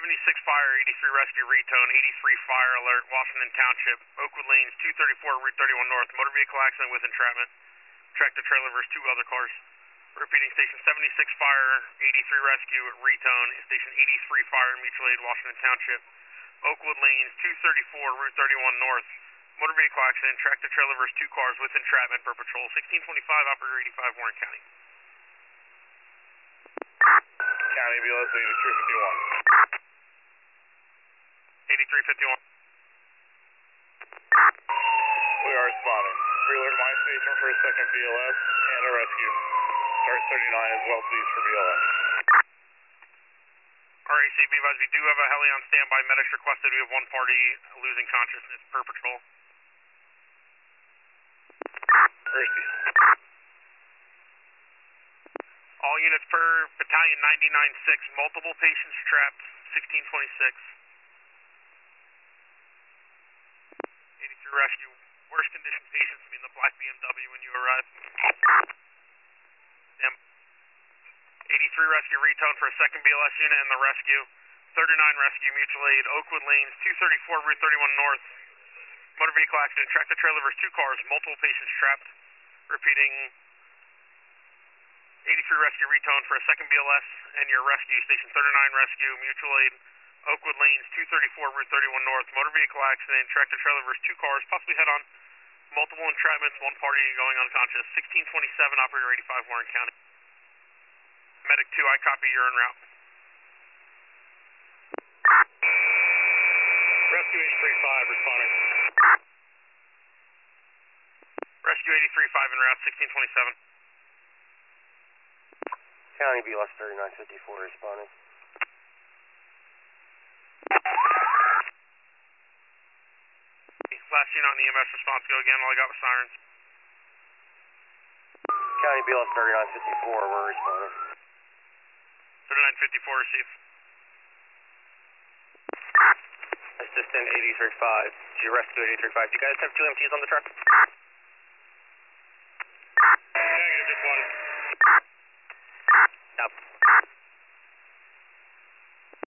76 fire, 83 rescue, retone, 83 fire alert, Washington Township, Oakwood Lanes, 234, Route 31 North, motor vehicle accident with entrapment, tractor trailer versus 2 other cars. Repeating, station 76 fire, 83 rescue, retone, station 83 fire, mutual aid, Washington Township, Oakwood Lanes, 234, Route 31 North, motor vehicle accident, tractor trailer versus 2 cars with entrapment per patrol, 1625, operator 85, Warren County. County BLS 8351. 8351. We are responding. Pre-alert my station for a second BLS and a rescue. Start 39 as well, please, for BLS. RAC, be advised, we do have a heli on standby. Medics requested. We have one party losing consciousness per patrol. Receive. All units per battalion 99-6, multiple patients trapped, 1626. 83 rescue, worst condition patients, the black BMW when you arrive. 83 rescue, retone for a second BLS unit and the rescue. 39 rescue, mutual aid, Oakwood Lanes, 234, Route 31 North. Motor vehicle accident, tractor trailer versus 2 cars, multiple patients trapped. Repeating, 83 rescue, retone for a second BLS and your rescue. Station 39 rescue, mutual aid, Oakwood Lanes, 234, Route 31 North. Motor vehicle accident, tractor trailer versus 2 cars, possibly head on. Multiple entrapments, one party going unconscious. 1627, operator 85, Warren County. Medic 2, I copy, you're en route. Rescue 835 responding. Rescue 83-5 en route, 1627. County BLS 3954 responding. Last unit on the EMS response, go again, all I got was sirens. County BLS 3954, we're responding. 3954, receive. Assistant 835, to your rescue 835. Do you guys have 2 MTs on the truck?